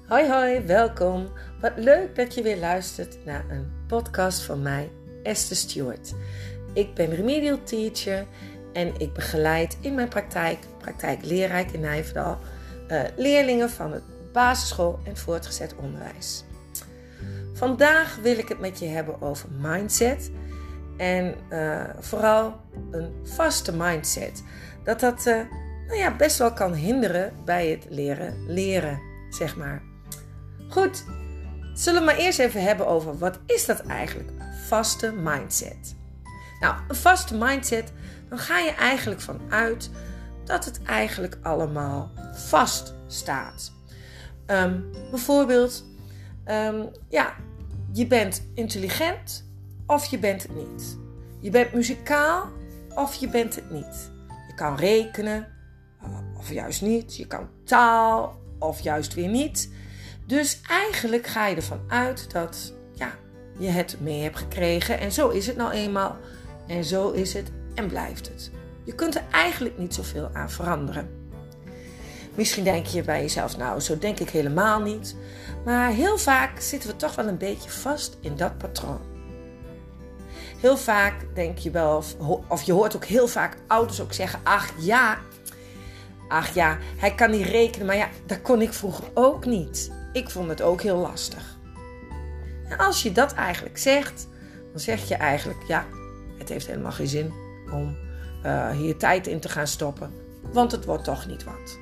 Hoi hoi, welkom. Wat leuk dat je weer luistert naar een podcast van mij, Esther Stewart. Ik ben remedial teacher en ik begeleid in mijn praktijk Leerrijk in Nijverdal, leerlingen van het basisschool en voortgezet onderwijs. Vandaag wil ik het met je hebben over mindset en vooral een vaste mindset. Dat best wel kan hinderen bij het leren, zeg maar. Goed, zullen we maar eerst even hebben over wat is dat eigenlijk, een vaste mindset. Nou, een vaste mindset, dan ga je eigenlijk vanuit dat het eigenlijk allemaal vast staat. Bijvoorbeeld, je bent intelligent of je bent het niet. Je bent muzikaal of je bent het niet. Je kan rekenen of juist niet. Je kan taal of juist weer niet. Dus eigenlijk ga je ervan uit dat je het mee hebt gekregen. En zo is het nou eenmaal. En zo is het en blijft het. Je kunt er eigenlijk niet zoveel aan veranderen. Misschien denk je bij jezelf, nou zo denk ik helemaal niet. Maar heel vaak zitten we toch wel een beetje vast in dat patroon. Heel vaak denk je wel, of je hoort ook heel vaak ouders ook zeggen, ach ja, hij kan niet rekenen. Maar ja, dat kon ik vroeger ook niet. Ik vond het ook heel lastig. En als je dat eigenlijk zegt, dan zeg je eigenlijk, ja, het heeft helemaal geen zin om hier tijd in te gaan stoppen. Want het wordt toch niet wat.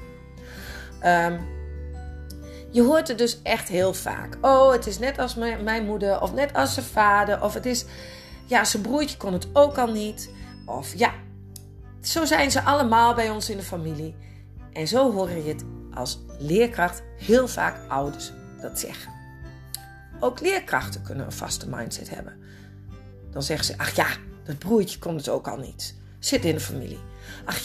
Je hoort het dus echt heel vaak. Oh, het is net als mijn moeder of net als zijn vader. Of het is, zijn broertje kon het ook al niet. Of zo zijn ze allemaal bij ons in de familie. En zo hoor je het als leerkracht heel vaak ouders dat zeggen. Ook leerkrachten kunnen een vaste mindset hebben. Dan zeggen ze, ach ja, dat broertje kon het ook al niet. Zit in de familie. Ach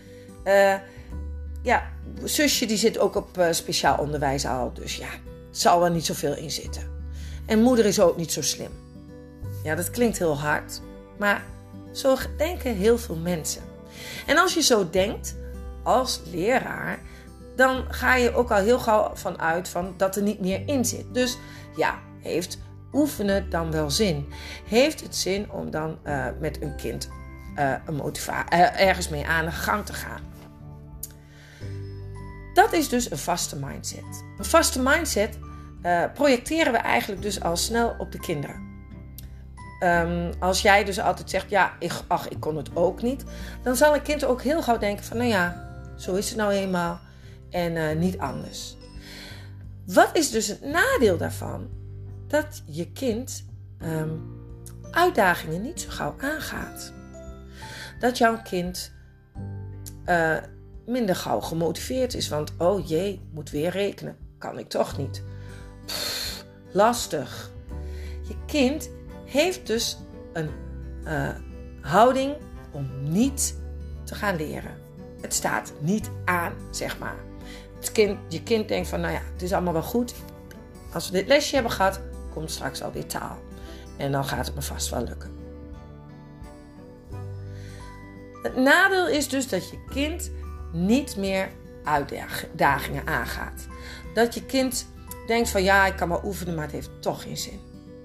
ja, zusje die zit ook op speciaal onderwijs al. Dus ja, het zal er niet zoveel in zitten. En moeder is ook niet zo slim. Ja, dat klinkt heel hard. Maar zo denken heel veel mensen. En als je zo denkt, als leraar, dan ga je ook al heel gauw vanuit van dat er niet meer in zit. Dus ja, heeft oefenen dan wel zin? Heeft het zin om dan met een kind ergens mee aan de gang te gaan? Dat is dus een vaste mindset. Een vaste mindset projecteren we eigenlijk dus al snel op de kinderen. Als jij dus altijd zegt, ik kon het ook niet, dan zal een kind ook heel gauw denken van, zo is het nou eenmaal en niet anders. Wat is dus het nadeel daarvan? Dat je kind uitdagingen niet zo gauw aangaat. Dat jouw kind minder gauw gemotiveerd is, want oh jee, moet weer rekenen. Kan ik toch niet. Lastig. Je kind heeft dus een houding om niet te gaan leren. Het staat niet aan, zeg maar. Je kind denkt van, het is allemaal wel goed. Als we dit lesje hebben gehad, komt straks alweer taal. En dan gaat het me vast wel lukken. Het nadeel is dus dat je kind niet meer uitdagingen aangaat. Dat je kind denkt van, ik kan maar oefenen, maar het heeft toch geen zin.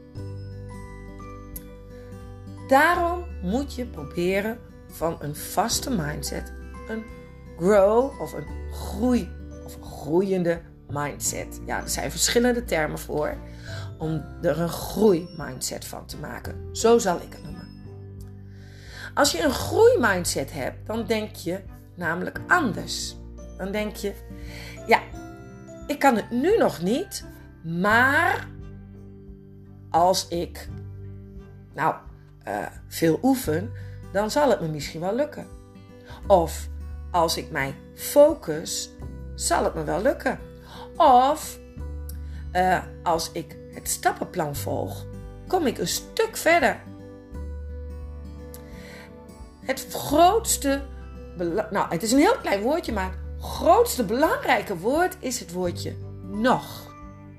Daarom moet je proberen van een vaste mindset een grow of een groei of een groeiende mindset. Ja, er zijn verschillende termen voor om er een groeimindset van te maken. Zo zal ik het noemen. Als je een groeimindset hebt, dan denk je namelijk anders. Dan denk je, ik kan het nu nog niet, maar als ik veel oefen, dan zal het me misschien wel lukken. Of als ik mij focus, zal het me wel lukken. Of als ik het stappenplan volg, kom ik een stuk verder. Het grootste, het is een heel klein woordje, maar het grootste belangrijke woord is het woordje nog.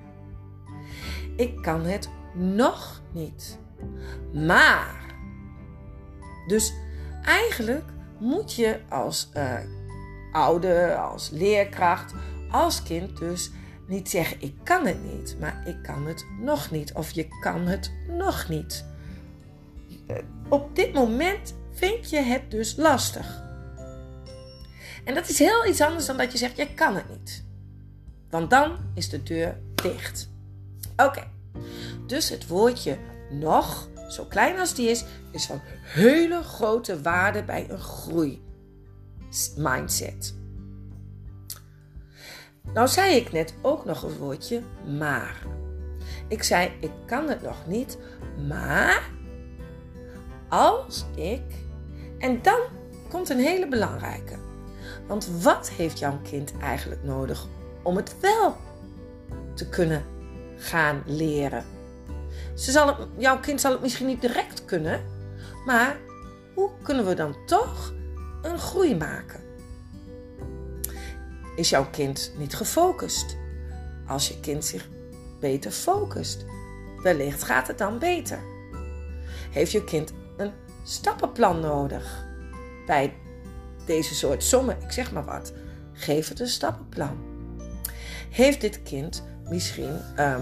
Ik kan het nog niet. Maar. Dus eigenlijk moet je als ouder, als leerkracht, als kind dus niet zeggen ik kan het niet, maar ik kan het nog niet. Of je kan het nog niet. Op dit moment vind je het dus lastig. En dat is heel iets anders dan dat je zegt, jij kan het niet. Want dan is de deur dicht. Oké. Dus het woordje nog, zo klein als die is van hele grote waarde bij een groeimindset. Nou zei ik net ook nog een woordje maar. Ik zei, ik kan het nog niet, maar als ik... En dan komt een hele belangrijke. Want wat heeft jouw kind eigenlijk nodig om het wel te kunnen gaan leren? Jouw kind zal het misschien niet direct kunnen, maar hoe kunnen we dan toch een groei maken? Is jouw kind niet gefocust? Als je kind zich beter focust, wellicht gaat het dan beter. Heeft je kind een stappenplan nodig? Bij deze soort sommen, ik zeg maar wat, geef het een stappenplan. Heeft dit kind misschien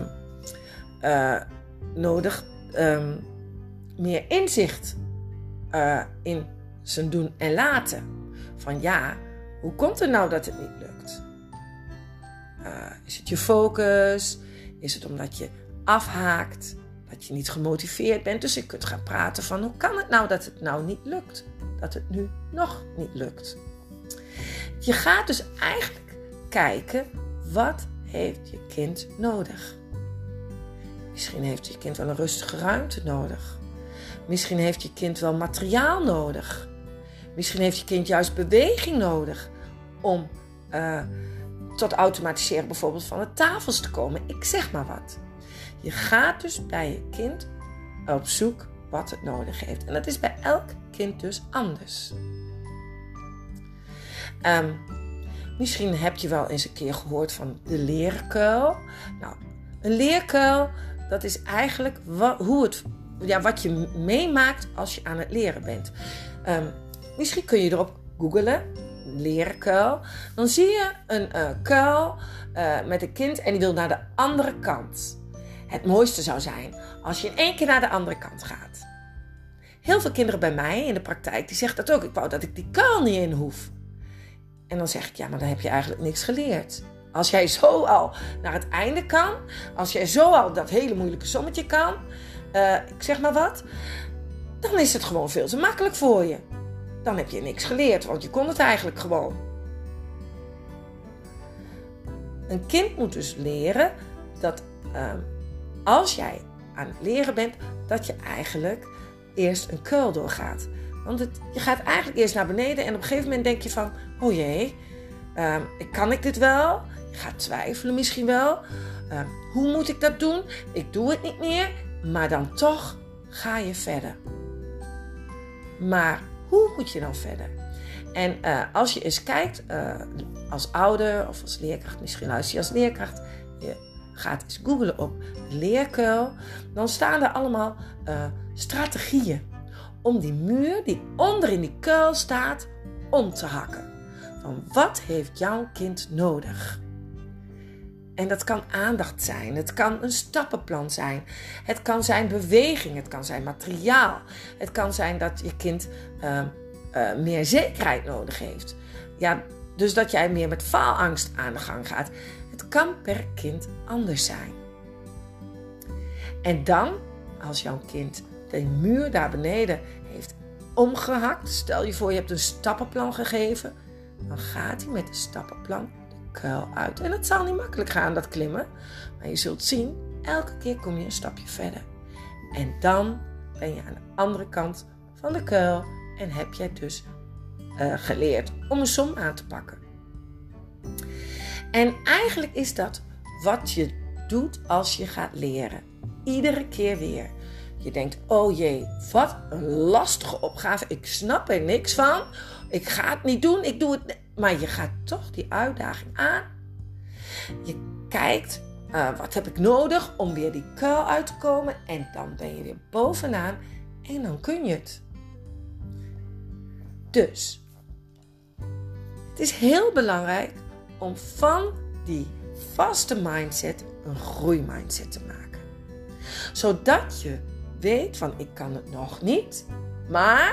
nodig meer inzicht in zijn doen en laten? Van ja, hoe komt het nou dat het niet lukt? Is het je focus? Is het omdat je afhaakt? Dat je niet gemotiveerd bent? Dus je kunt gaan praten van hoe kan het nou dat het nou niet lukt? Dat het nu nog niet lukt. Je gaat dus eigenlijk kijken, wat heeft je kind nodig? Misschien heeft je kind wel een rustige ruimte nodig. Misschien heeft je kind wel materiaal nodig. Misschien heeft je kind juist beweging nodig om tot automatiseren bijvoorbeeld van de tafels te komen. Ik zeg maar wat. Je gaat dus bij je kind op zoek wat het nodig heeft. En dat is bij elk kind dus anders. Misschien heb je wel eens een keer gehoord van de leerkuil. Nou, een leerkuil, dat is eigenlijk wat je meemaakt als je aan het leren bent. Misschien kun je erop googlen, leerkuil. Dan zie je een kuil met een kind en die wil naar de andere kant. Het mooiste zou zijn als je in één keer naar de andere kant gaat. Heel veel kinderen bij mij in de praktijk, die zeggen dat ook. Ik wou dat ik die kuil niet in hoef. En dan zeg ik, ja, maar dan heb je eigenlijk niks geleerd. Als jij zo al naar het einde kan, als jij zo al dat hele moeilijke sommetje kan, ik zeg maar wat, dan is het gewoon veel te makkelijk voor je. Dan heb je niks geleerd, want je kon het eigenlijk gewoon. Een kind moet dus leren dat als jij aan het leren bent, dat je eigenlijk eerst een kuil doorgaat. Want je gaat eigenlijk eerst naar beneden en op een gegeven moment denk je van, oh jee, kan ik dit wel? Je gaat twijfelen misschien wel. Hoe moet ik dat doen? Ik doe het niet meer, maar dan toch ga je verder. Maar hoe moet je dan verder? En als je eens kijkt, als ouder of als leerkracht, misschien luister je als leerkracht, je gaat eens googlen op leerkuil, dan staan er allemaal strategieën om die muur die onder in die kuil staat om te hakken. Van wat heeft jouw kind nodig? En dat kan aandacht zijn, het kan een stappenplan zijn, het kan zijn beweging, het kan zijn materiaal, het kan zijn dat je kind meer zekerheid nodig heeft. Ja, dus dat jij meer met faalangst aan de gang gaat. Het kan per kind anders zijn. En dan, als jouw kind de muur daar beneden heeft omgehakt, stel je voor je hebt een stappenplan gegeven, dan gaat hij met de stappenplan de kuil uit. En het zal niet makkelijk gaan, dat klimmen, maar je zult zien, elke keer kom je een stapje verder. En dan ben je aan de andere kant van de kuil en heb jij dus geleerd om een som aan te pakken. En eigenlijk is dat wat je doet als je gaat leren. Iedere keer weer. Je denkt, oh jee, wat een lastige opgave. Ik snap er niks van. Ik ga het niet doen, ik doe het. Maar je gaat toch die uitdaging aan. Je kijkt, wat heb ik nodig om weer die kuil uit te komen. En dan ben je weer bovenaan en dan kun je het. Dus, het is heel belangrijk om van die vaste mindset een groeimindset te maken. Zodat je weet van ik kan het nog niet, maar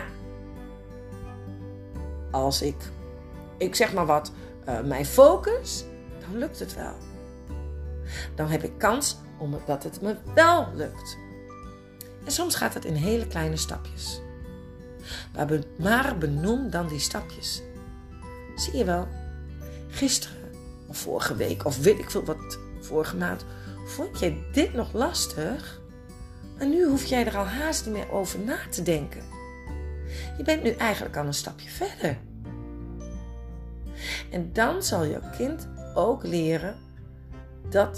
als ik zeg maar wat, mij focus, dan lukt het wel. Dan heb ik kans omdat het me wel lukt. En soms gaat het in hele kleine stapjes. Maar benoem dan die stapjes. Zie je wel, gisteren of vorige week of weet ik veel wat, vorige maand, vond jij dit nog lastig? En nu hoef jij er al haast niet meer over na te denken. Je bent nu eigenlijk al een stapje verder. En dan zal jouw kind ook leren dat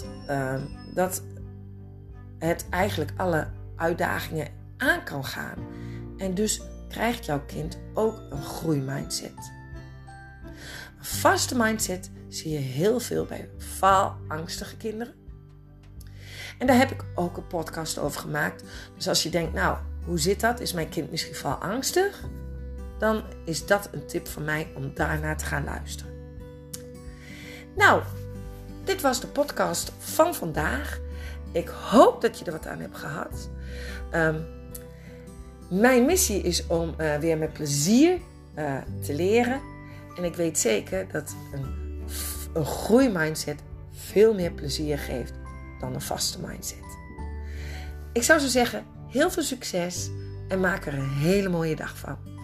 het eigenlijk alle uitdagingen aan kan gaan. En dus krijgt jouw kind ook een groeimindset. Een vaste mindset zie je heel veel bij faalangstige kinderen. En daar heb ik ook een podcast over gemaakt. Dus als je denkt, nou, hoe zit dat? Is mijn kind misschien faalangstig? Dan is dat een tip van mij om daarnaar te gaan luisteren. Nou, dit was de podcast van vandaag. Ik hoop dat je er wat aan hebt gehad. Mijn missie is om weer met plezier te leren. En ik weet zeker dat een groeimindset veel meer plezier geeft dan een vaste mindset. Ik zou zo zeggen, heel veel succes en maak er een hele mooie dag van.